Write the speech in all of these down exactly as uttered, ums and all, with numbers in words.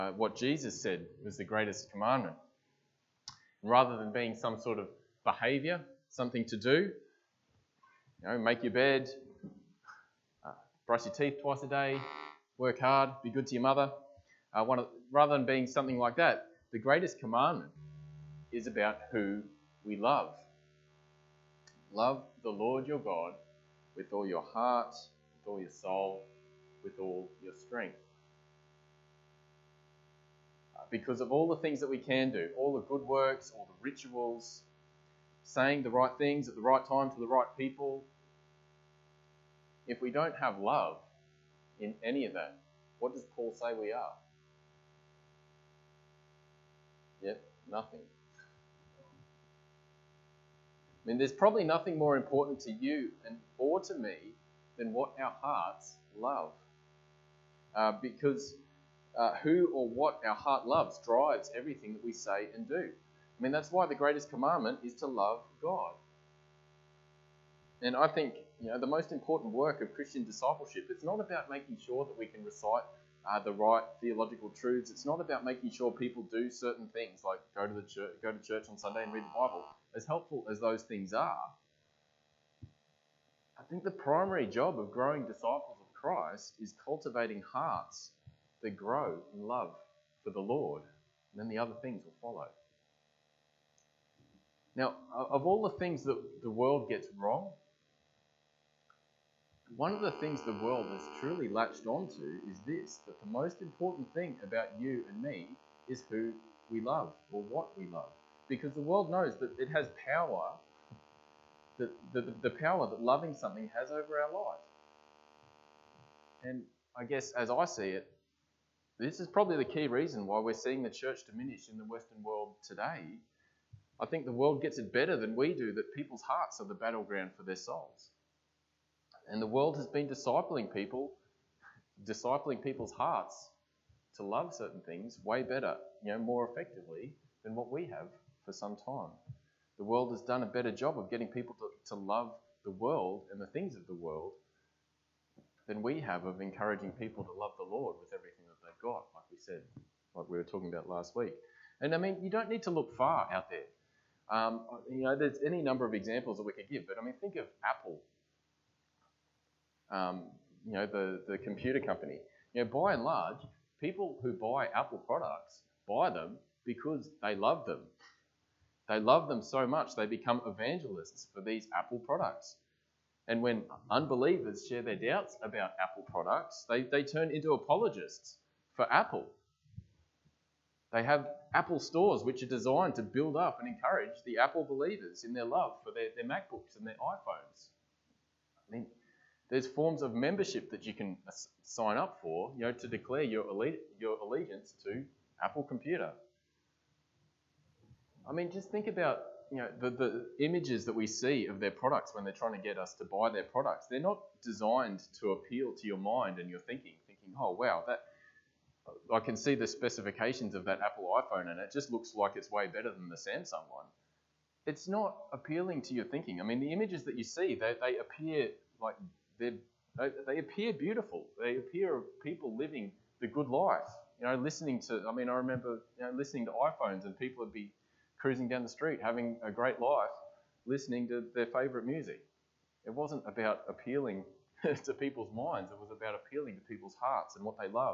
uh, what Jesus said was the greatest commandment. Rather than being some sort of behaviour, something to do, you know, make your bed, uh, brush your teeth twice a day, work hard, be good to your mother. Uh, one of, rather than being something like that, the greatest commandment is about who we love. Love the Lord your God with all your heart, with all your soul, with all your strength. Uh, because of all the things that we can do, all the good works, all the rituals, saying the right things at the right time to the right people, if we don't have love in any of that, what does Paul say we are? Yep, nothing. I mean, there's probably nothing more important to you and or to me than what our hearts love. Uh, because uh, who or what our heart loves drives everything that we say and do. I mean, that's why the greatest commandment is to love God. And I think, you know, the most important work of Christian discipleship, it's not about making sure that we can recite uh, the right theological truths. It's not about making sure people do certain things like go to the church, go to church on Sunday and read the Bible. As helpful as those things are, I think the primary job of growing disciples of Christ is cultivating hearts that grow in love for the Lord, and then the other things will follow. Now, of all the things that the world gets wrong, one of the things the world has truly latched onto is this, that the most important thing about you and me is who we love or what we love. Because the world knows that it has power, that the, the power that loving something has over our life. And I guess as I see it, this is probably the key reason why we're seeing the church diminish in the Western world today. I think the world gets it better than we do, that people's hearts are the battleground for their souls. And the world has been discipling people, discipling people's hearts to love certain things way better, you know, more effectively than what we have for some time. The world has done a better job of getting people to, to love the world and the things of the world than we have of encouraging people to love the Lord with everything that they've got, like we said, like we were talking about last week. And I mean, you don't need to look far out there. Um, you know, there's any number of examples that we could give, but I mean, think of Apple, um, you know, the, the computer company. You know, by and large, people who buy Apple products buy them because they love them. They love them so much they become evangelists for these Apple products. And when unbelievers share their doubts about Apple products, they, they turn into apologists for Apple. They have Apple stores which are designed to build up and encourage the Apple believers in their love for their, their MacBooks and their iPhones. I mean, there's forms of membership that you can sign up for, you know, to declare your alle- your allegiance to Apple Computer. I mean, just think about, you know, the, the images that we see of their products when they're trying to get us to buy their products. They're not designed to appeal to your mind and your thinking, thinking, oh, wow, that I can see the specifications of that Apple iPhone and it just looks like it's way better than the Samsung one. It's not appealing to your thinking. I mean, the images that you see, they, they appear like they're, they, they appear beautiful. They appear of people living the good life. You know, listening to, I mean, I remember, you know, listening to iPhones and people would be cruising down the street, having a great life, listening to their favourite music. It wasn't about appealing to people's minds. It was about appealing to people's hearts and what they love.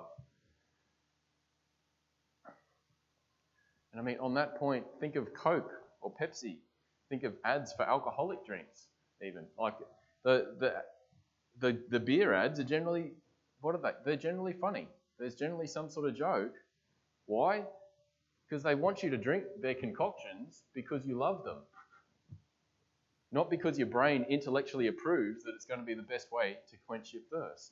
And I mean, on that point, think of Coke or Pepsi. Think of ads for alcoholic drinks, even. Like the the the, the beer ads are generally, what are they? They're generally funny. There's generally some sort of joke. Why? Because they want you to drink their concoctions because you love them. Not because your brain intellectually approves that it's going to be the best way to quench your thirst.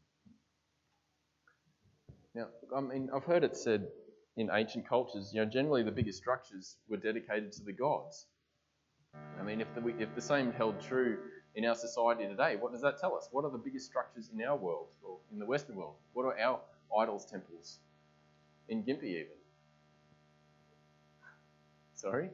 Now, I mean, I've heard it said in ancient cultures, you know, generally the biggest structures were dedicated to the gods. I mean, if the, if the same held true in our society today, what does that tell us? What are the biggest structures in our world, or in the Western world? What are our idols' temples? In Gympie even. Sorry?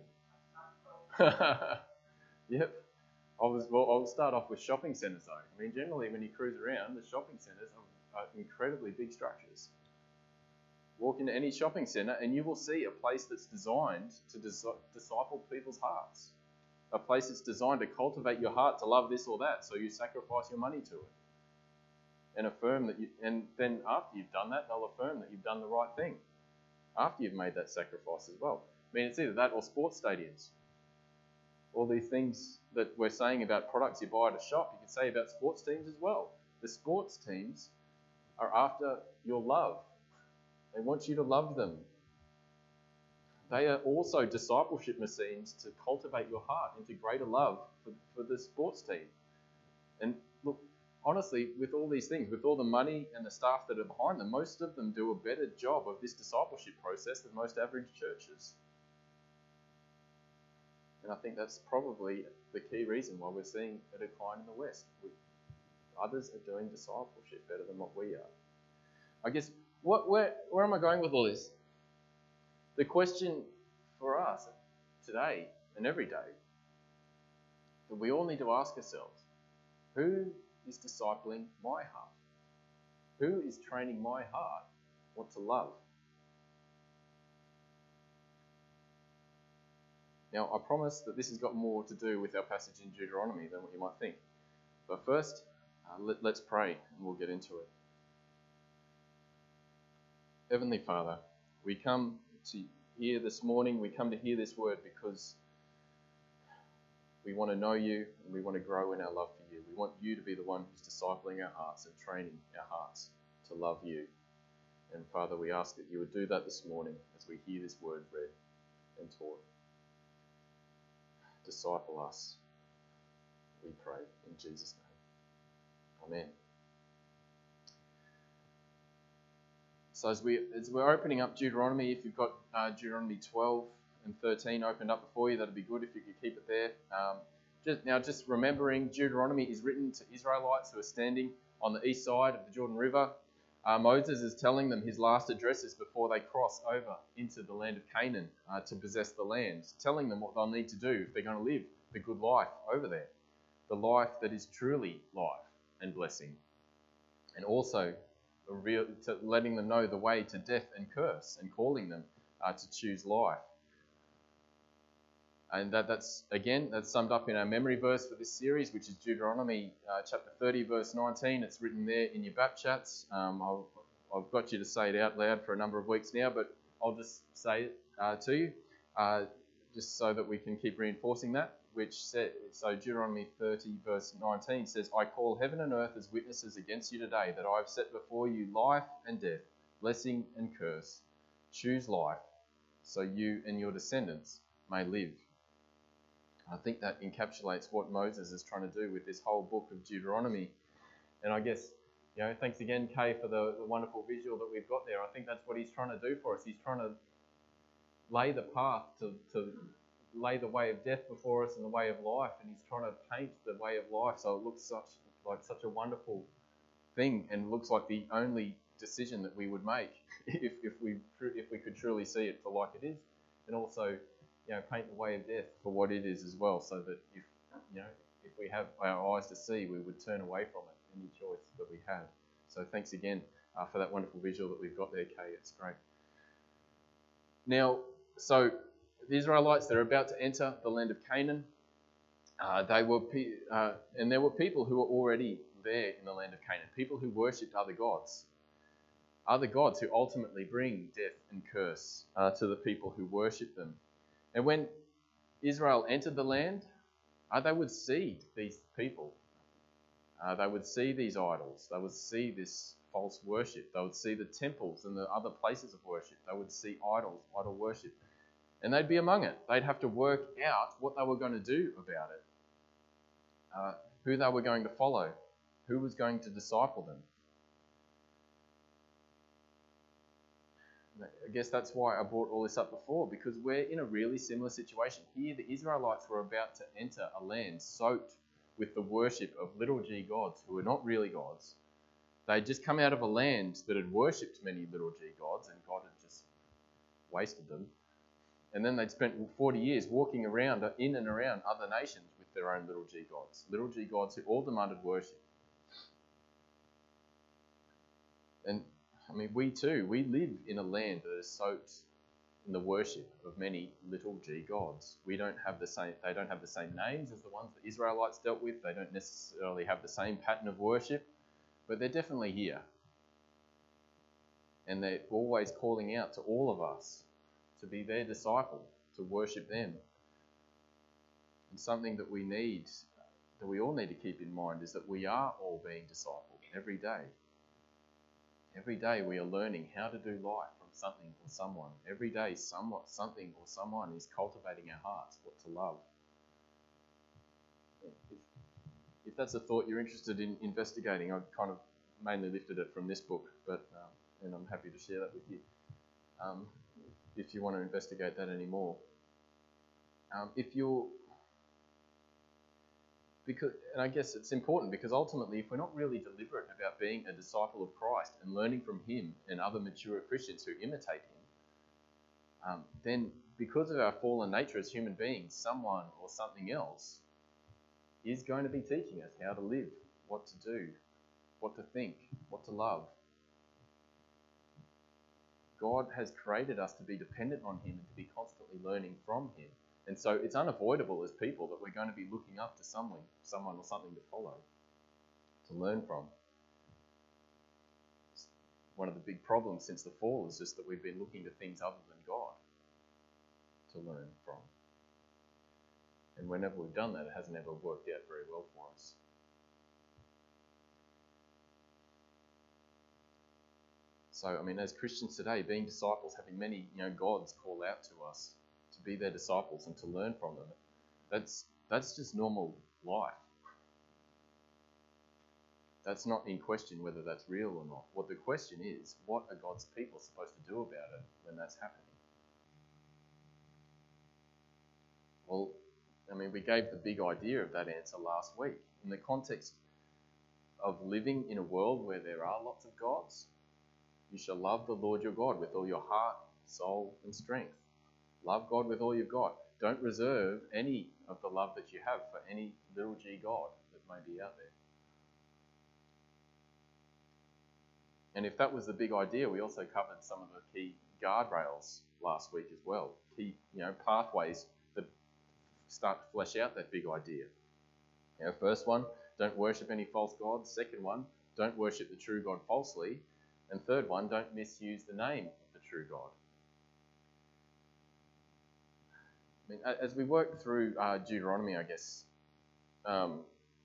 Yep. I was, well, I'll start off with shopping centres though. I mean, generally when you cruise around, the shopping centres are, are incredibly big structures. Walk into any shopping centre and you will see a place that's designed to dis- disciple people's hearts. A place that's designed to cultivate your heart to love this or that, so you sacrifice your money to it. And affirm that you, and then after you've done that, they'll affirm that you've done the right thing. After you've made that sacrifice as well. I mean, it's either that or sports stadiums. All these things that we're saying about products you buy at a shop, you can say about sports teams as well. The sports teams are after your love. They want you to love them. They are also discipleship machines to cultivate your heart into greater love for, for the sports team. And look, honestly, with all these things, with all the money and the staff that are behind them, most of them do a better job of this discipleship process than most average churches. And I think that's probably the key reason why we're seeing a decline in the West. We, others are doing discipleship better than what we are. I guess, what, where, where am I going with all this? The question for us today and every day that we all need to ask ourselves, who is discipling my heart? Who is training my heart what to love? Now, I promise that this has got more to do with our passage in Deuteronomy than what you might think. But first, uh, let, let's pray and we'll get into it. Heavenly Father, we come to hear this morning, we come to hear this word because we want to know you and we want to grow in our love for you. We want you to be the one who's discipling our hearts and training our hearts to love you. And Father, we ask that you would do that this morning as we hear this word read and taught. Disciple us, we pray in Jesus' name. Amen. So as, we, as we're opening up Deuteronomy, if you've got uh, Deuteronomy twelve and thirteen opened up before you, that'd be good if you could keep it there. Um, just, now, just remembering, Deuteronomy is written to Israelites who are standing on the east side of the Jordan River. Uh, Moses is telling them his last addresses before they cross over into the land of Canaan uh, to possess the land, telling them what they'll need to do if they're going to live the good life over there, the life that is truly life and blessing, and also a real, to letting them know the way to death and curse and calling them uh, to choose life. And that, that's, again, that's summed up in our memory verse for this series, which is Deuteronomy uh, chapter thirty, verse nineteen. It's written there in your Bap chats. Um, I'll, I've got you to say it out loud for a number of weeks now, but I'll just say it uh, to you, uh, just so that we can keep reinforcing that, which said, so Deuteronomy thirty, verse nineteen says, I call heaven and earth as witnesses against you today, that I have set before you life and death, blessing and curse. Choose life, so you and your descendants may live. I think that encapsulates what Moses is trying to do with this whole book of Deuteronomy. And I guess, you know, thanks again, Kay, for the, the wonderful visual that we've got there. I think that's what he's trying to do for us. He's trying to lay the path to, to lay the way of death before us and the way of life. And he's trying to paint the way of life so it looks such like such a wonderful thing and looks like the only decision that we would make if, if we if we could truly see it for like it is. And also, you know, paint the way of death for what it is as well, so that if, you know, if we have our eyes to see, we would turn away from it, any choice that we have. So thanks again uh, for that wonderful visual that we've got there, Kay. It's great. Now, so the Israelites, they're about to enter the land of Canaan. Uh, they were, pe- uh, and there were people who were already there in the land of Canaan, people who worshipped other gods, other gods who ultimately bring death and curse uh, to the people who worship them. And when Israel entered the land, uh, they would see these people. Uh, they would see these idols. They would see this false worship. They would see the temples and the other places of worship. They would see idols, idol worship. And they'd be among it. They'd have to work out what they were going to do about it, uh, who they were going to follow, who was going to disciple them. I guess that's why I brought all this up before, because we're in a really similar situation. Here, the Israelites were about to enter a land soaked with the worship of little g gods who were not really gods. They'd just come out of a land that had worshipped many little g gods, and God had just wasted them. And then they'd spent forty years walking around, in and around other nations with their own little g gods. Little g gods who all demanded worship. And I mean, we too, we live in a land that is soaked in the worship of many little g gods. We don't have the same, they don't have the same names as the ones the Israelites dealt with. They don't necessarily have the same pattern of worship, but they're definitely here. And they're always calling out to all of us to be their disciple, to worship them. And something that we need, that we all need to keep in mind, is that we are all being discipled every day. Every day we are learning how to do life from something or someone. Every day somewhat, something or someone is cultivating our hearts, what to love. If, if that's a thought you're interested in investigating, I've kind of mainly lifted it from this book, but um, and I'm happy to share that with you um, if you want to investigate that anymore. Um, if you're Because, and I guess it's important because ultimately, if we're not really deliberate about being a disciple of Christ and learning from him and other mature Christians who imitate him, um, then because of our fallen nature as human beings, someone or something else is going to be teaching us how to live, what to do, what to think, what to love. God has created us to be dependent on him and to be constantly learning from him. And so it's unavoidable as people that we're going to be looking up to someone, someone or something to follow, to learn from. One of the big problems since the fall is just that we've been looking to things other than God to learn from. And whenever we've done that, it hasn't ever worked out very well for us. So, I mean, as Christians today, being disciples, having many, you know, gods call out to us to be their disciples and to learn from them, that's that's just normal life. That's not in question whether that's real or not. What the question is, what are God's people supposed to do about it when that's happening? Well, I mean, we gave the big idea of that answer last week. In the context of living in a world where there are lots of gods, you shall love the Lord your God with all your heart, soul, and strength. Love God with all you've got. Don't reserve any of the love that you have for any little g god that may be out there. And if that was the big idea, we also covered some of the key guardrails last week as well. Key, you know, pathways that start to flesh out that big idea. You know, first one, don't worship any false gods. Second one, don't worship the true God falsely. And third one, don't misuse the name of the true God. I mean, as we work through uh, Deuteronomy, I guess, um,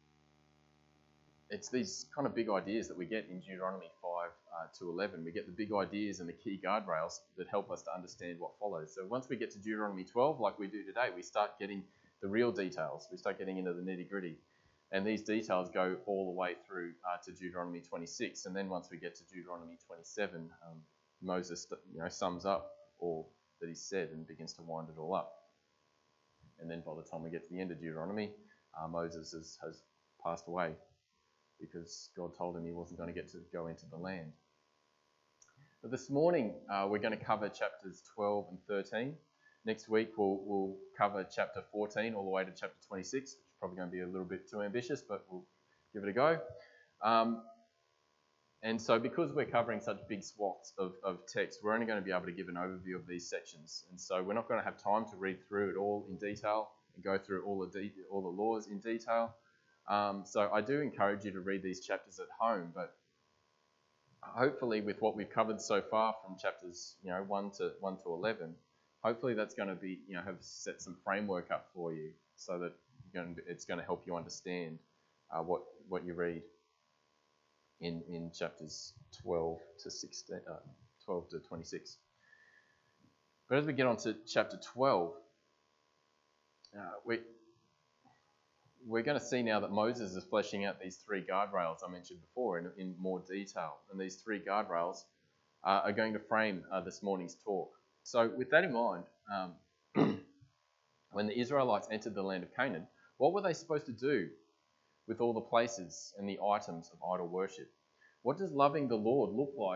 it's these kind of big ideas that we get in Deuteronomy five uh, to eleven. We get the big ideas and the key guardrails that help us to understand what follows. So once we get to Deuteronomy twelve, like we do today, we start getting the real details. We start getting into the nitty-gritty. And these details go all the way through uh, to Deuteronomy twenty-six. And then once we get to Deuteronomy twenty-seven, um, Moses you know, sums up all that he said and begins to wind it all up. And then by the time we get to the end of Deuteronomy, uh, Moses has, has passed away because God told him he wasn't going to get to go into the land. But this morning, uh, we're going to cover chapters twelve and thirteen. Next week, we'll, we'll cover chapter fourteen all the way to chapter twenty-six, which is probably going to be a little bit too ambitious, but we'll give it a go. Um, and so because we're covering such big swaths of, of text, we're only going to be able to give an overview of these sections. And so we're not going to have time to read through it all in detail and go through all the, de- all the laws in detail. Um, so I do encourage you to read these chapters at home, but hopefully with what we've covered so far from chapters, you know, one to one to eleven, hopefully that's going to be, you know, have set some framework up for you so that you're going to, it's going to help you understand uh, what what you read in in chapters twelve to sixteen, uh, twelve to twenty-six. But as we get on to chapter twelve, uh, we we're going to see now that Moses is fleshing out these three guardrails I mentioned before in, in more detail. And these three guardrails uh, are going to frame uh, this morning's talk. So with that in mind, um, when the Israelites entered the land of Canaan, what were they supposed to do with all the places and the items of idol worship? What does loving the Lord look like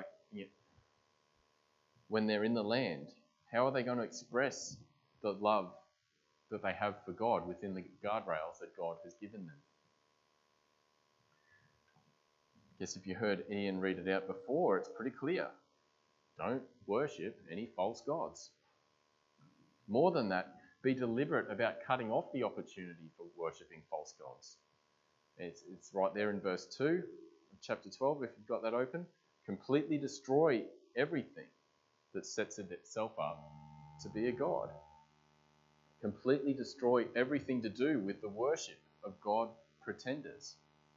when they're in the land? How are they going to express the love that they have for God within the guardrails that God has given them? guess if you heard Ian read it out before, it's pretty clear. Don't worship any false gods. More than that, be deliberate about cutting off the opportunity for worshipping false gods. It's, it's right there in verse two of chapter twelve, if you've got that open. Completely destroy everything that sets itself up to be a god. Completely destroy everything to do with the worship of God pretenders.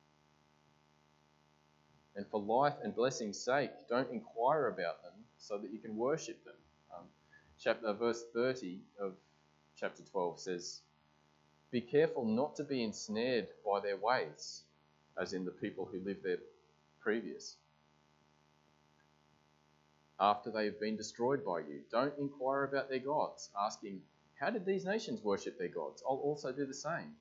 And for life and blessing's sake, don't inquire about them so that you can worship them. Um, chapter, verse thirty of chapter twelve says, "Be careful not to be ensnared by their ways," as in the people who lived there previous, "after they have been destroyed by you. Don't inquire about their gods, asking, 'How did these nations worship their gods? I'll also do the same.'"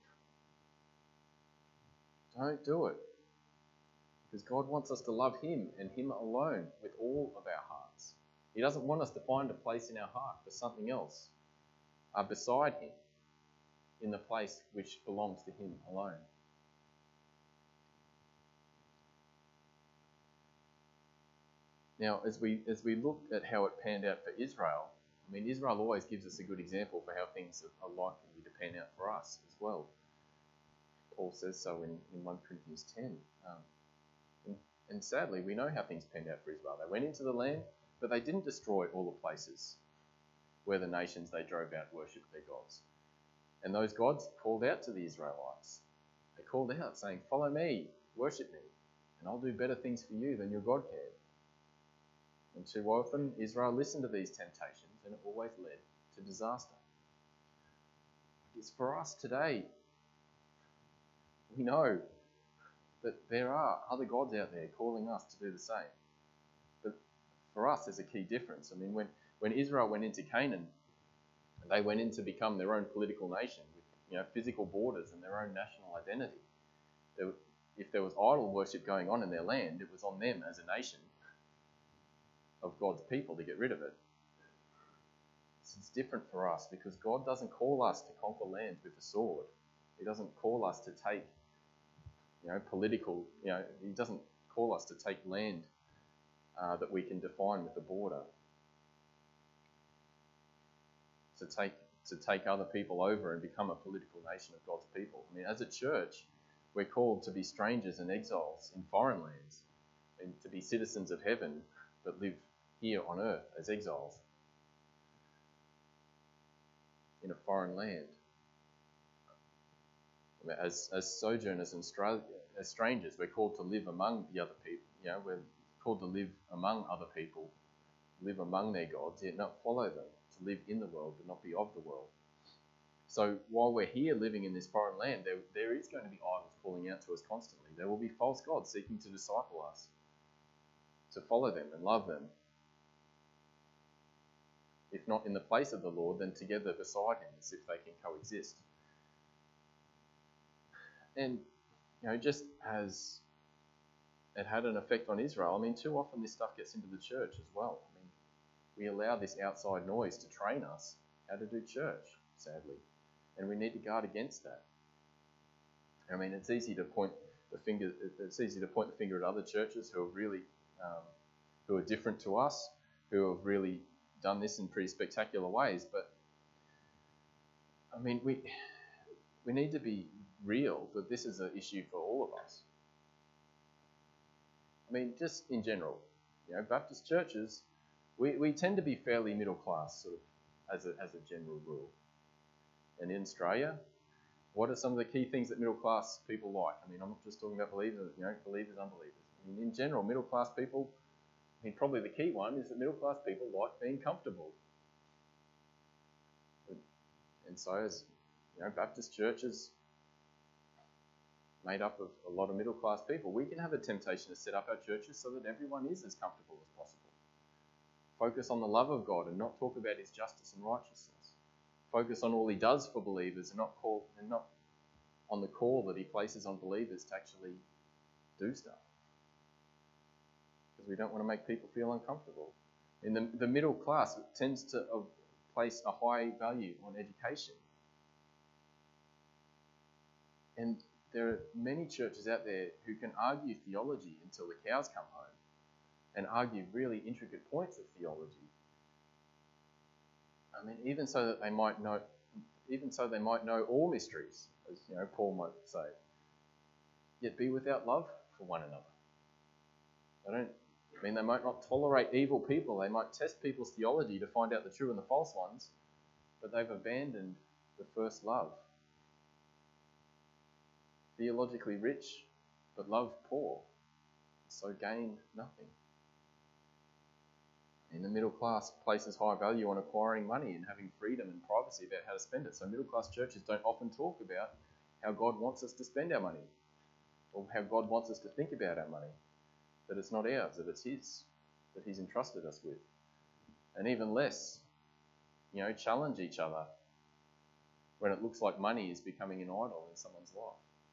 Don't do it. Because God wants us to love him and him alone with all of our hearts. He doesn't want us to find a place in our heart for something else uh, beside him, in the place which belongs to him alone. Now, as we as we look at how it panned out for Israel, I mean, Israel always gives us a good example for how things are likely to pan out for us as well. Paul says so in, in First Corinthians ten. Um, and, and sadly, we know how things panned out for Israel. They went into the land, but they didn't destroy all the places where the nations they drove out worshipped their gods. And those gods called out to the Israelites. They called out saying, "Follow me, worship me, and I'll do better things for you than your God can." And too often, Israel listened to these temptations, and it always led to disaster. It's for us today. We know that there are other gods out there calling us to do the same. But for us, there's a key difference. I mean, when, when Israel went into Canaan, they went in to become their own political nation with, you know, physical borders and their own national identity. There, if there was idol worship going on in their land, it was on them as a nation of God's people to get rid of it. It's different for us because God doesn't call us to conquer lands with a sword. He doesn't call us to take, you know, political, you know, he doesn't call us to take land uh, that we can define with a border. To take to take other people over and become a political nation of God's people. I mean, as a church, we're called to be strangers and exiles in foreign lands and to be citizens of heaven but live here on earth as exiles in a foreign land. As, as sojourners and stra- as strangers, we're called to live among the other people. You know, we're called to live among other people, live among their gods, yet not follow them, to live in the world but not be of the world. So while we're here living in this foreign land, there, there is going to be idols calling out to us constantly. There will be false gods seeking to disciple us, to follow them and love them. If not in the place of the Lord, then together beside him, as if they can coexist. And, you know, just as it had an effect on Israel, I mean, too often this stuff gets into the church as well. I mean, we allow this outside noise to train us how to do church, sadly. And we need to guard against that. I mean, it's easy to point the finger, it's easy to point the finger at other churches who are really, um, who are different to us, who have really done this in pretty spectacular ways. But, I mean, we we need to be real that this is an issue for all of us. I mean, just in general, you know, Baptist churches, we, we tend to be fairly middle class, sort of, as a, as a general rule. And in Australia, what are some of the key things that middle class people like? I mean, I'm not just talking about believers, you know, believers, unbelievers. I mean, in general, middle class people, I mean, probably the key one is that middle class people like being comfortable. And so, as you know, Baptist churches made up of a lot of middle class people, we can have a temptation to set up our churches so that everyone is as comfortable as possible. Focus on the love of God and not talk about his justice and righteousness. Focus on all he does for believers and not call and not on the call that he places on believers to actually do stuff. Because we don't want to make people feel uncomfortable. In the, the middle class tends to uh, place a high value on education. And there are many churches out there who can argue theology until the cows come home and argue really intricate points of theology. I mean, even so that they might know, even so they might know all mysteries, as you know, Paul might say, yet be without love for one another. I don't I mean they might not tolerate evil people. They might test people's theology to find out the true and the false ones, but they've abandoned the first love. Theologically rich, but love poor, so gain nothing. In the middle class places high value on acquiring money and having freedom and privacy about how to spend it. So middle class churches don't often talk about how God wants us to spend our money, or how God wants us to think about our money. That it's not ours, that it's His, that He's entrusted us with. And even less, you know, challenge each other when it looks like money is becoming an idol in someone's life.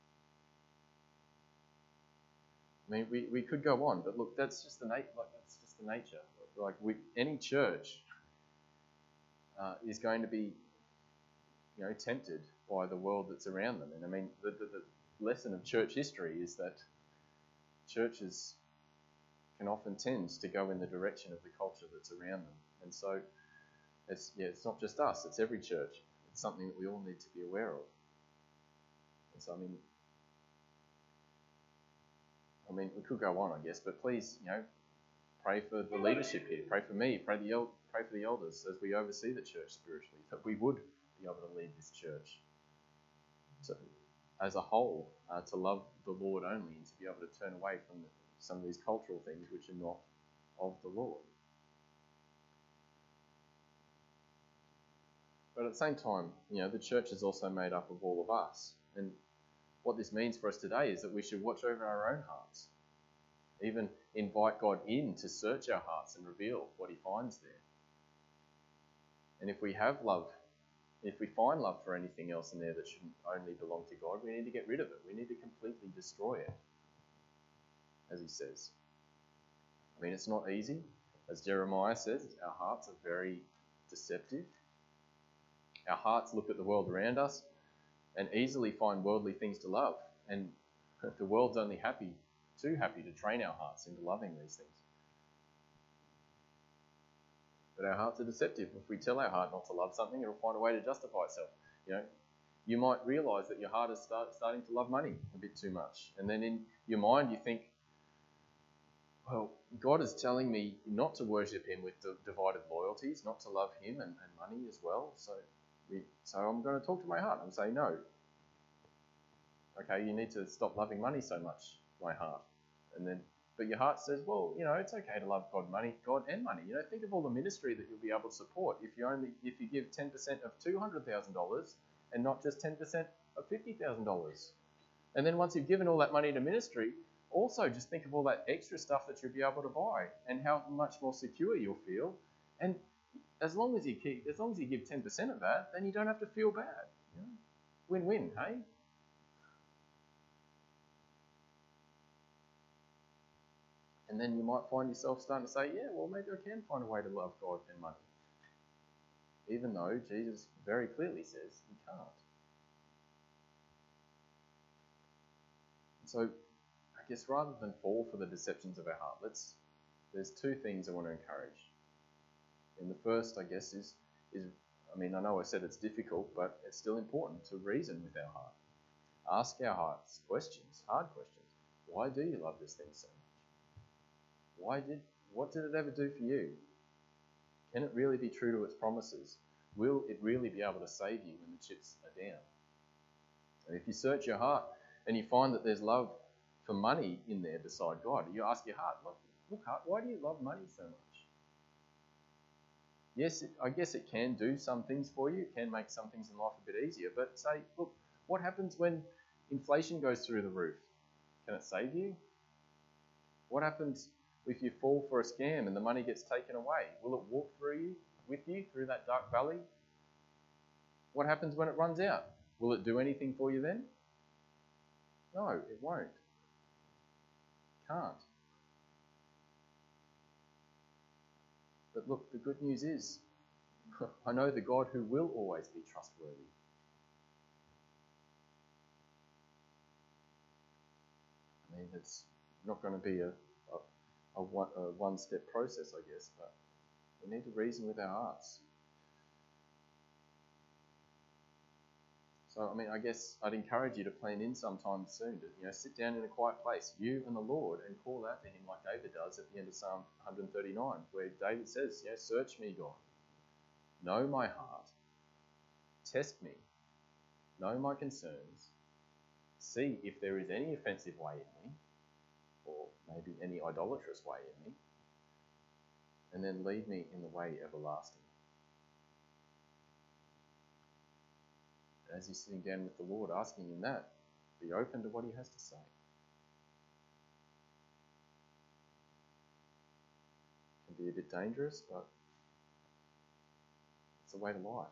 I mean, we, we could go on, but look, that's just the nat- like that's just the nature. Like we, any church uh, is going to be, you know, tempted by the world that's around them. And I mean, the, the, the lesson of church history is that churches can often tend to go in the direction of the culture that's around them. And so it's yeah, it's not just us, it's every church. It's something that we all need to be aware of. And so I mean I mean we could go on, I guess, but please, you know, pray for the leadership here, pray for me, pray the el- pray for the elders as we oversee the church spiritually, that we would be able to lead this church so, as a whole, uh, to love the Lord only and to be able to turn away from the, some of these cultural things which are not of the Lord. But at the same time, you know, the church is also made up of all of us. And what this means for us today is that we should watch over our own hearts, even invite God in to search our hearts and reveal what He finds there. And if we have love, if we find love for anything else in there that shouldn't only belong to God, we need to get rid of it. We need to completely destroy it, as He says. I mean, it's not easy. As Jeremiah says, our hearts are very deceptive. Our hearts look at the world around us and easily find worldly things to love. And the world's only happy, too happy to train our hearts into loving these things. But our hearts are deceptive. If we tell our heart not to love something, it'll find a way to justify itself. You know, you might realise that your heart is start, starting to love money a bit too much. And then in your mind you think, well, God is telling me not to worship Him with the divided loyalties, not to love Him and, and money as well. So, we, so I'm going to talk to my heart and say no. Okay, you need to stop loving money so much, my heart. And then, but your heart says, well, you know, it's okay to love God, money, God and money. You know, think of all the ministry that you'll be able to support if you only if you give ten percent of two hundred thousand dollars and not just ten percent of fifty thousand dollars. And then once you've given all that money to ministry, also just think of all that extra stuff that you'll be able to buy and how much more secure you'll feel. And as long as you keep, as long as you give ten percent of that, then you don't have to feel bad. You know? Win-win, hey? And then you might find yourself starting to say, yeah, well, maybe I can find a way to love God and money. Even though Jesus very clearly says you can't. So, I guess rather than fall for the deceptions of our heart, let's, there's two things I want to encourage. And the first, I guess, is, is, I mean, I know I said it's difficult, but it's still important to reason with our heart. Ask our hearts questions, hard questions. Why do you love this thing so much? Why did, what did it ever do for you? Can it really be true to its promises? Will it really be able to save you when the chips are down? And if you search your heart and you find that there's love for money in there beside God, you ask your heart, look, look heart, why do you love money so much? Yes, it, I guess it can do some things for you. It can make some things in life a bit easier. But say, look, what happens when inflation goes through the roof? Can it save you? What happens if you fall for a scam and the money gets taken away? Will it walk through you, with you, through that dark valley? What happens when it runs out? Will it do anything for you then? No, it won't. Can't. But look, the good news is, I know the God who will always be trustworthy. I mean, it's not going to be a, a, a, one, a one-step process, I guess, but we need to reason with our hearts. So, I mean, I guess I'd encourage you to plan in sometime soon to, you know, sit down in a quiet place, you and the Lord, and call out to him like David does at the end of Psalm one thirty-nine, where David says, you know, search me, God. Know my heart. Test me. Know my concerns. See if there is any offensive way in me, or maybe any idolatrous way in me, and then lead me in the way everlasting. As you're sitting down with the Lord, asking him that, be open to what he has to say. It can be a bit dangerous, but it's the way to life.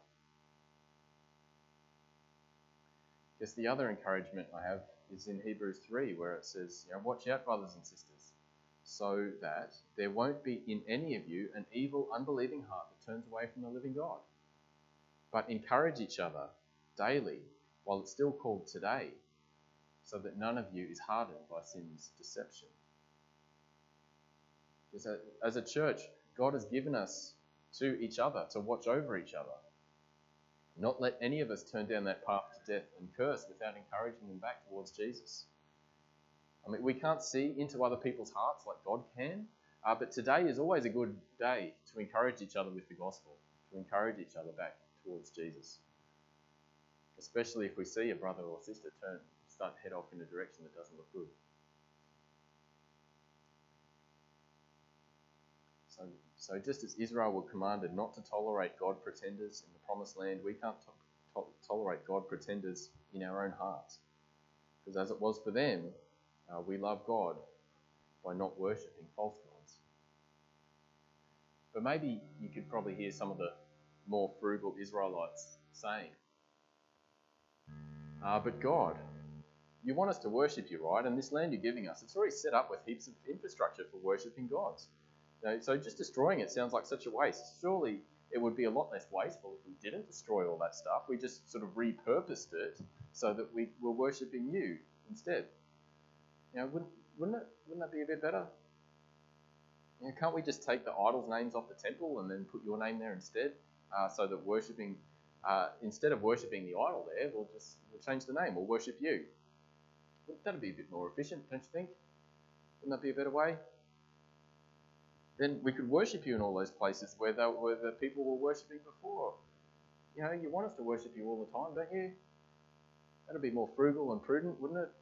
I guess the other encouragement I have is in Hebrews three, where it says, you know, watch out, brothers and sisters, so that there won't be in any of you an evil, unbelieving heart that turns away from the living God. But encourage each other daily, while it's still called today, so that none of you is hardened by sin's deception. As a, as a church, God has given us to each other to watch over each other. Not let any of us turn down that path to death and curse without encouraging them back towards Jesus. I mean, we can't see into other people's hearts like God can, uh, but today is always a good day to encourage each other with the gospel, to encourage each other back towards Jesus. Especially if we see a brother or sister turn, start to head off in a direction that doesn't look good. So, so just as Israel were commanded not to tolerate God pretenders in the promised land, we can't to- to- tolerate God pretenders in our own hearts. Because as it was for them, uh, we love God by not worshipping false gods. But maybe you could probably hear some of the more frugal Israelites saying, Uh, but God, you want us to worship you, right? And this land you're giving us, it's already set up with heaps of infrastructure for worshipping gods. You know, so just destroying it sounds like such a waste. Surely it would be a lot less wasteful if we didn't destroy all that stuff. We just sort of repurposed it so that we were worshipping you instead. You know, wouldn't, wouldn't it? Wouldn't that be a bit better? You know, can't we just take the idols' names off the temple and then put your name there instead, uh, so that worshipping, uh, instead of worshipping the idol there, we'll just we'll change the name. We'll worship you. That'd be a bit more efficient, don't you think? Wouldn't that be a better way? Then we could worship you in all those places where, they, where the people were worshipping before. You know, you want us to worship you all the time, don't you? That'd be more frugal and prudent, wouldn't it?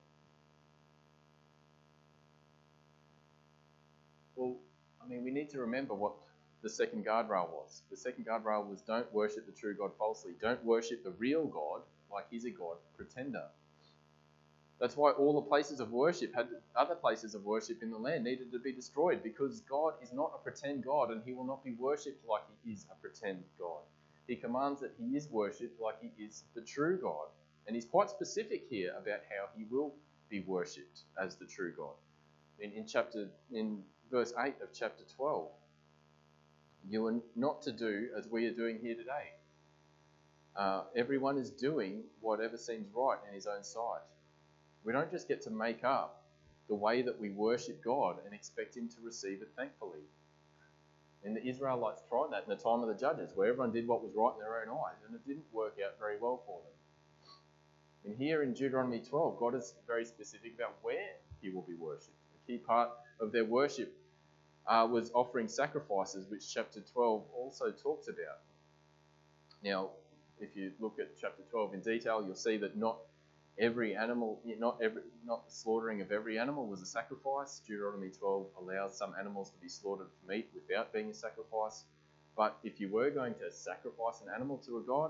Well, I mean, we need to remember what the second guardrail was. The second guardrail was don't worship the true God falsely. Don't worship the real God like he's a God pretender. That's why all the places of worship, had other places of worship in the land, needed to be destroyed, because God is not a pretend God and he will not be worshipped like he is a pretend God. He commands that he is worshipped like he is the true God. And he's quite specific here about how he will be worshipped as the true God. In, in chapter in verse eight of chapter twelve, you are not to do as we are doing here today. Uh, everyone is doing whatever seems right in his own sight. We don't just get to make up the way that we worship God and expect him to receive it thankfully. And the Israelites tried that in the time of the judges, where everyone did what was right in their own eyes, and it didn't work out very well for them. And here in Deuteronomy twelve, God is very specific about where he will be worshipped. A key part of their worship uh, was offering sacrifices, which chapter twelve also talks about. Now, if you look at chapter twelve in detail, you'll see that not every animal, not every, not the slaughtering of every animal was a sacrifice. Deuteronomy twelve allows some animals to be slaughtered for meat without being a sacrifice. But if you were going to sacrifice an animal to a god,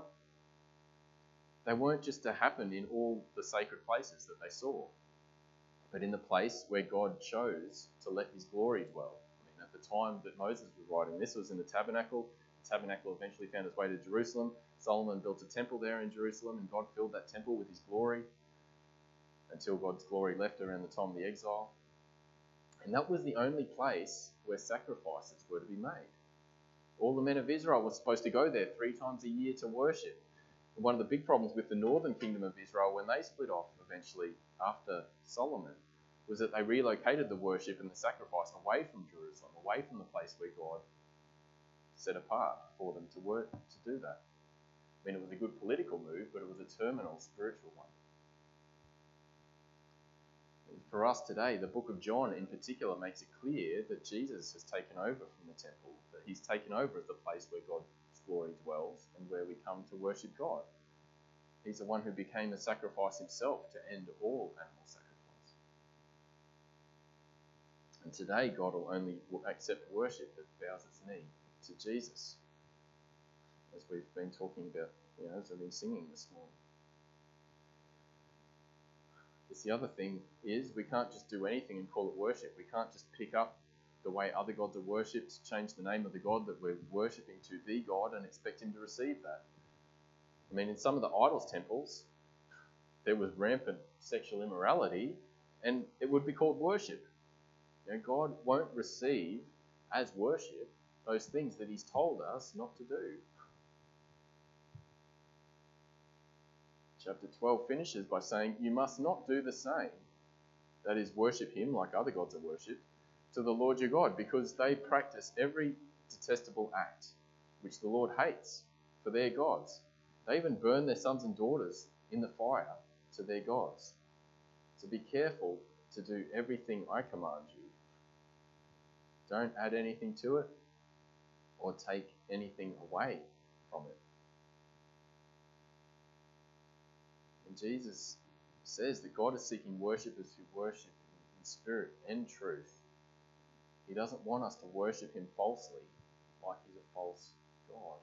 they weren't just to happen in all the sacred places that they saw, but in the place where God chose to let his glory dwell. I mean, at the time that Moses was writing this was in the tabernacle. The tabernacle eventually found its way to Jerusalem. Solomon built a temple there in Jerusalem, and God filled that temple with his glory until God's glory left around the time of the exile. And that was the only place where sacrifices were to be made. All the men of Israel were supposed to go there three times a year to worship. And one of the big problems with the northern kingdom of Israel, when they split off eventually after Solomon, was that they relocated the worship and the sacrifice away from Jerusalem, away from the place where God set apart for them to work to do that. I mean, it was a good political move, but it was a terminal spiritual one. For us today, the book of John in particular makes it clear that Jesus has taken over from the temple, that he's taken over as the place where God's glory dwells and where we come to worship God. He's the one who became a sacrifice himself to end all animal sacrifice. And today, God will only accept worship that bows its knee to Jesus, as we've been talking about, you know, as we've been singing this morning. The other thing is we can't just do anything and call it worship. We can't just pick up the way other gods are worshipped, change the name of the God that we're worshipping to the God and expect him to receive that. I mean, in some of the idols temples, there was rampant sexual immorality, and it would be called worship. You know, God won't receive as worship those things that he's told us not to do. Chapter twelve finishes by saying, you must not do the same, that is, worship him like other gods are worshipped, to the Lord your God, because they practice every detestable act, which the Lord hates, for their gods. They even burn their sons and daughters in the fire to their gods. So be careful to do everything I command you. Don't add anything to it, or take anything away from it. Jesus says that God is seeking worshippers who worship in spirit and truth. He doesn't want us to worship him falsely, like he's a false God.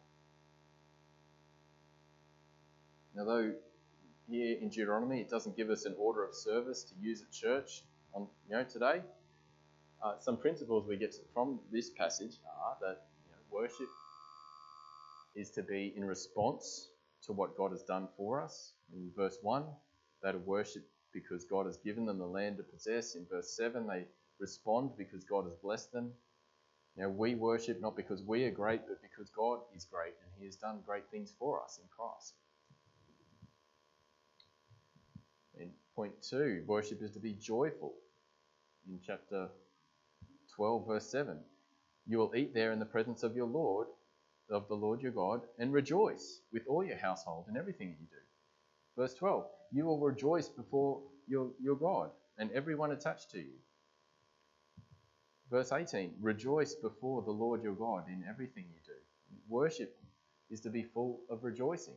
Now, though here in Deuteronomy it doesn't give us an order of service to use at church on you know today, uh, some principles we get from this passage are that you know, worship is to be in response to what God has done for us. In verse one, they worship because God has given them the land to possess. In verse seven, they respond because God has blessed them. Now, we worship not because we are great, but because God is great and he has done great things for us in Christ. In point two, worship is to be joyful. In chapter twelve, verse seven, you will eat there in the presence of your Lord, of the Lord your God, and rejoice with all your household and everything you do. Verse twelve, you will rejoice before your, your God and everyone attached to you. Verse eighteen, rejoice before the Lord your God in everything you do. Worship is to be full of rejoicing,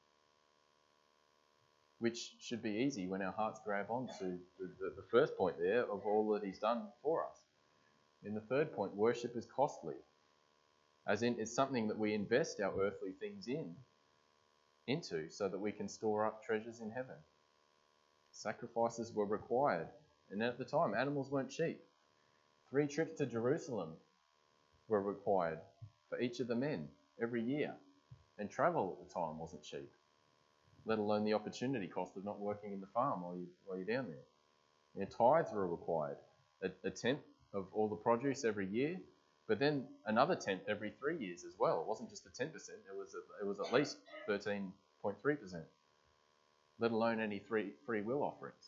which should be easy when our hearts grab onto the, the, the first point there of all that he's done for us. In the third point, worship is costly, as in it's something that we invest our earthly things in, into so that we can store up treasures in heaven. Sacrifices were required, and at the time animals weren't cheap. Three trips to Jerusalem were required for each of the men every year, and travel at the time wasn't cheap, let alone the opportunity cost of not working in the farm while, you, while you're down there. And tithes were required, a, a tenth of all the produce every year, but then another tenth every three years as well. It wasn't just a ten percent, it was a, it was at least thirteen point three percent, let alone any free, free will offerings.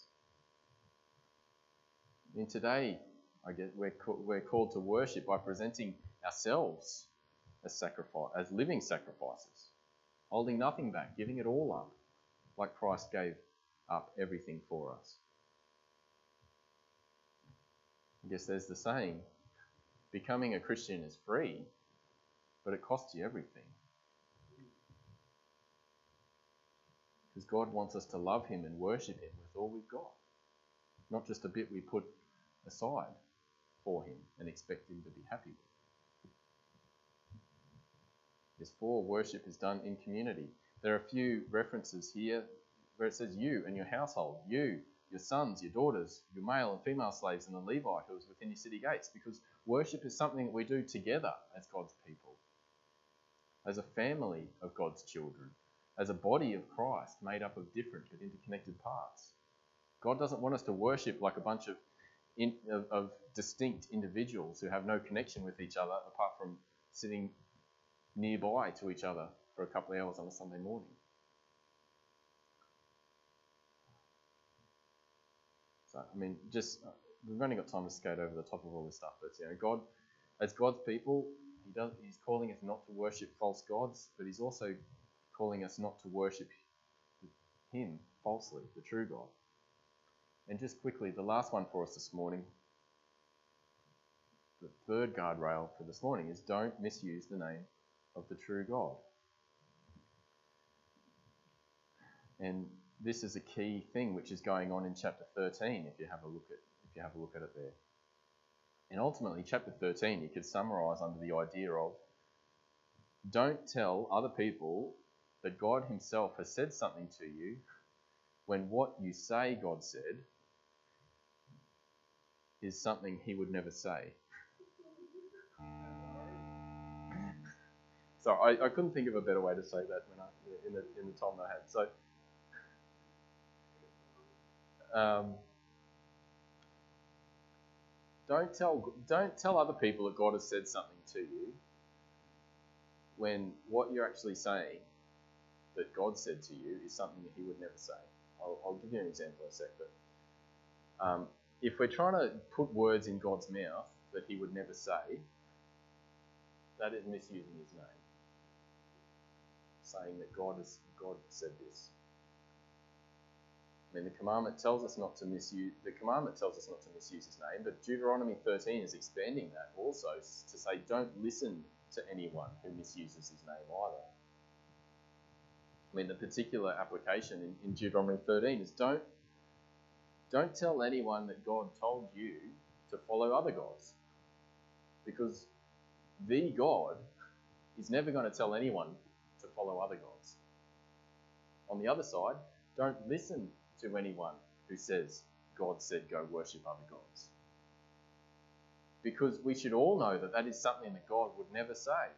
In today, I guess we're, we're called to worship by presenting ourselves as sacrifice, as living sacrifices, holding nothing back, giving it all up, like Christ gave up everything for us. I guess there's the saying, becoming a Christian is free, but it costs you everything. Because God wants us to love him and worship him with all we've got, not just a bit we put aside for him and expect him to be happy with. This four, worship is done in community. There are a few references here where it says you and your household, you, your sons, your daughters, your male and female slaves, and the Levite who is within your city gates, because worship is something that we do together as God's people, as a family of God's children, as a body of Christ made up of different but interconnected parts. God doesn't want us to worship like a bunch of, in, of, of distinct individuals who have no connection with each other apart from sitting nearby to each other for a couple of hours on a Sunday morning. So, I mean, just we've only got time to skate over the top of all this stuff, but you know, God, as God's people, He does. He's calling us not to worship false gods, but He's also calling us not to worship Him falsely, the true God. And just quickly, the last one for us this morning, the third guardrail for this morning is don't misuse the name of the true God. And this is a key thing which is going on in chapter thirteen, if you have a look at if you have a look at it there. And ultimately, chapter thirteen, you could summarise under the idea of don't tell other people that God Himself has said something to you when what you say God said is something He would never say. So I, I couldn't think of a better way to say that when I, in the in the time I had. So. Um, don't tell don't tell other people that God has said something to you when what you're actually saying that God said to you is something that He would never say. I'll, I'll give you an example in a sec. But um, if we're trying to put words in God's mouth that He would never say, that is misusing His name. Saying that God has God said this. I mean, the commandment tells us not to misuse. The commandment tells us not to misuse His name, but Deuteronomy thirteen is expanding that also to say, don't listen to anyone who misuses His name either. I mean, the particular application in, in Deuteronomy thirteen is don't don't tell anyone that God told you to follow other gods, because the God is never going to tell anyone to follow other gods. On the other side, don't listen to anyone who says God said go worship other gods. Because we should all know that that is something that God would never say.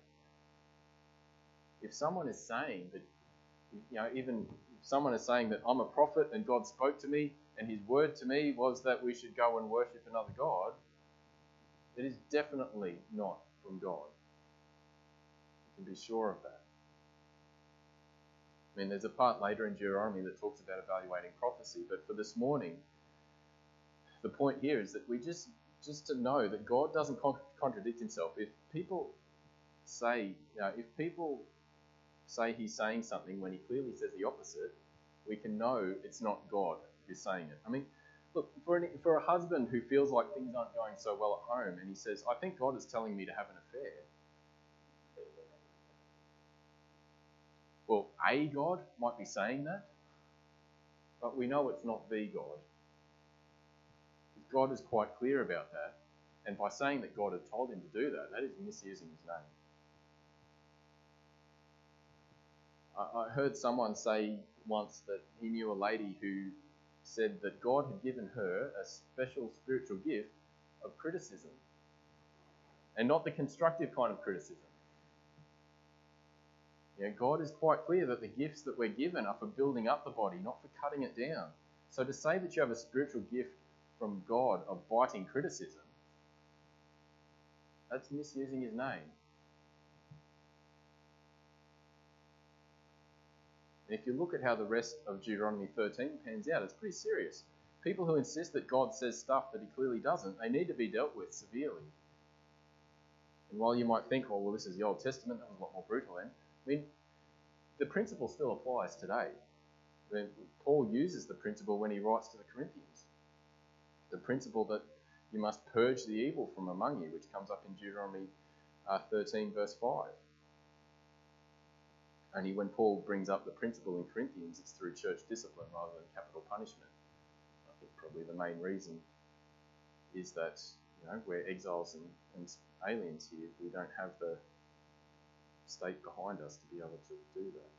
If someone is saying that, you know, even if someone is saying that I'm a prophet and God spoke to me and His word to me was that we should go and worship another God, it is definitely not from God. You can be sure of that. I mean, there's a part later in Deuteronomy that talks about evaluating prophecy, but for this morning, the point here is that we just, just to know that God doesn't con- contradict Himself. If people say, you know, if people say He's saying something when He clearly says the opposite, we can know it's not God who's saying it. I mean, look, for, an, for a husband who feels like things aren't going so well at home and he says, I think God is telling me to have an affair. Well, a God might be saying that, but we know it's not the God. God is quite clear about that, and by saying that God had told him to do that, that is misusing His name. I, I heard someone say once that he knew a lady who said that God had given her a special spiritual gift of criticism, and not the constructive kind of criticism. You know, God is quite clear that the gifts that we're given are for building up the body, not for cutting it down. So to say that you have a spiritual gift from God of biting criticism, that's misusing His name. And if you look at how the rest of Deuteronomy thirteen pans out, it's pretty serious. People who insist that God says stuff that He clearly doesn't, they need to be dealt with severely. And while you might think, oh, well, this is the Old Testament, that was a lot more brutal then. I mean, the principle still applies today. I mean, Paul uses the principle when he writes to the Corinthians. The principle that you must purge the evil from among you, which comes up in Deuteronomy uh, thirteen, verse five. Only when Paul brings up the principle in Corinthians, it's through church discipline rather than capital punishment. I think probably the main reason is that, you know, we're exiles and, and aliens here. We don't have the state behind us to be able to do that.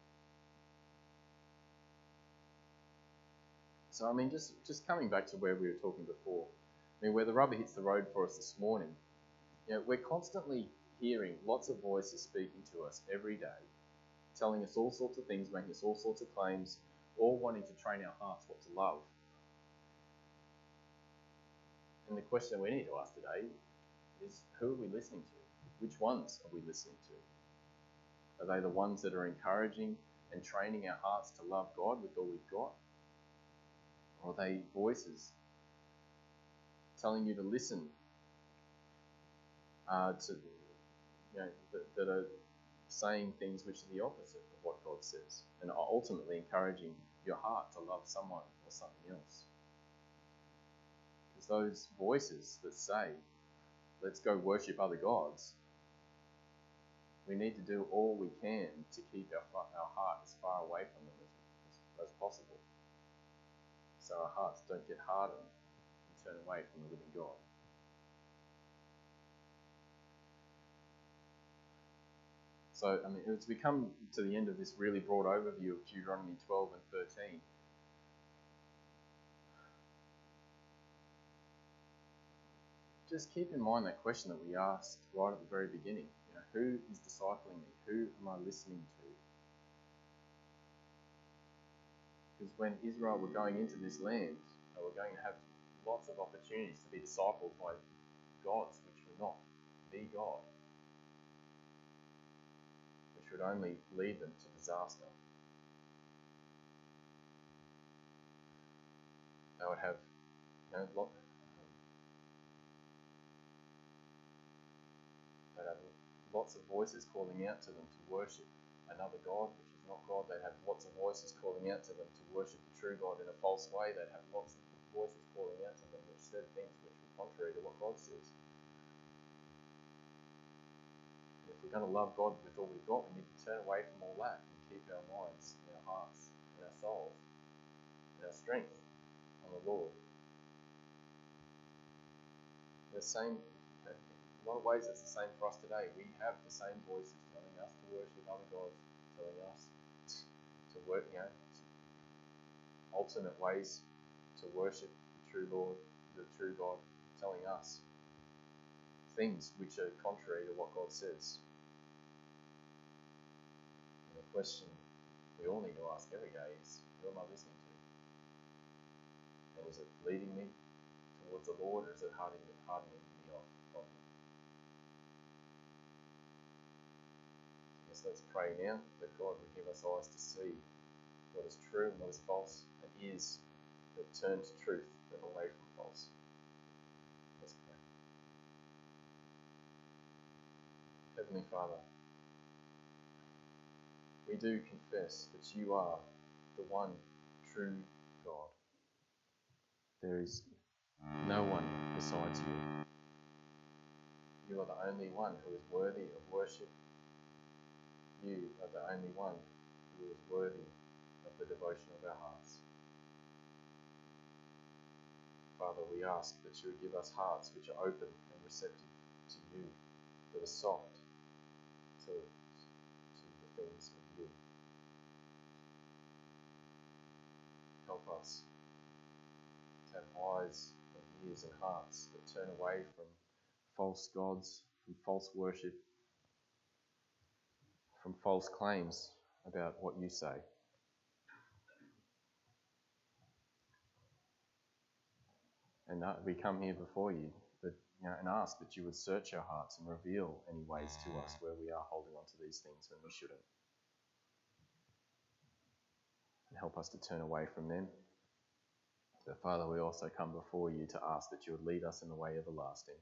So, I mean, just, just coming back to where we were talking before, I mean, where the rubber hits the road for us this morning, you know, we're constantly hearing lots of voices speaking to us every day, telling us all sorts of things, making us all sorts of claims, all wanting to train our hearts what to love. And the question we need to ask today is, who are we listening to? Which ones are we listening to? Are they the ones that are encouraging and training our hearts to love God with all we've got? Or are they voices telling you to listen uh, to, you know, that, that are saying things which are the opposite of what God says, and are ultimately encouraging your heart to love someone or something else. Because those voices that say, let's go worship other gods, we need to do all we can to keep our, our heart as far away from them as, as possible, so our hearts don't get hardened and turn away from the living God. So, I mean, as we come to the end of this really broad overview of Deuteronomy twelve and thirteen, just keep in mind that question that we asked right at the very beginning. You know, who is discipling me? Who am I listening to? Because when Israel were going into this land, they were going to have lots of opportunities to be discipled by gods which were not the God, which would only lead them to disaster. They would have, you know, lot, they'd have lots of voices calling out to them to worship another God, which is not God. They'd have lots of voices calling out to them to worship the true God in a false way. They'd have lots of voices calling out to them which said things which were contrary to what God says. And if we're going to love God with all we've got, we need to turn away from all that and keep our minds and our hearts and our souls and our strength on the Lord. The same, in a lot of ways, it's the same for us today. We have the same voices telling us to worship other gods, telling us to work, you know, alternate ways to worship the true Lord, the true God, telling us things which are contrary to what God says. And the question we all need to ask every day is, who am I listening to? And is it leading me towards the Lord, or is it hardening, hardening me off from Him? I guess let's pray now that God would give us eyes to see what is true and what is false, and ears that turn to truth and away from false. Let's pray. Heavenly Father, we do confess that you are the one true God. There is no one besides you. You are the only one who is worthy of worship. You are the only one who is worthy of the devotion of our hearts. Father, we ask that you would give us hearts which are open and receptive to you, that are soft to, to the things of you. Help us to have eyes and ears and hearts that turn away from false gods, from false worship, from false claims about what you say. And uh, we come here before you, that, you know, and ask that you would search our hearts and reveal any ways to us where we are holding on to these things when we shouldn't. And help us to turn away from them. So, Father, we also come before you to ask that you would lead us in the way everlasting.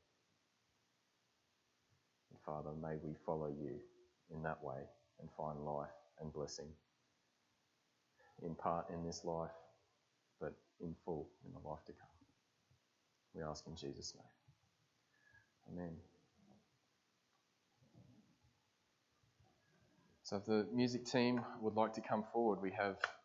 And Father, may we follow you in that way and find life and blessing, in part in this life, but in full in the life to come. We ask in Jesus' name. Amen. So if the music team would like to come forward, we have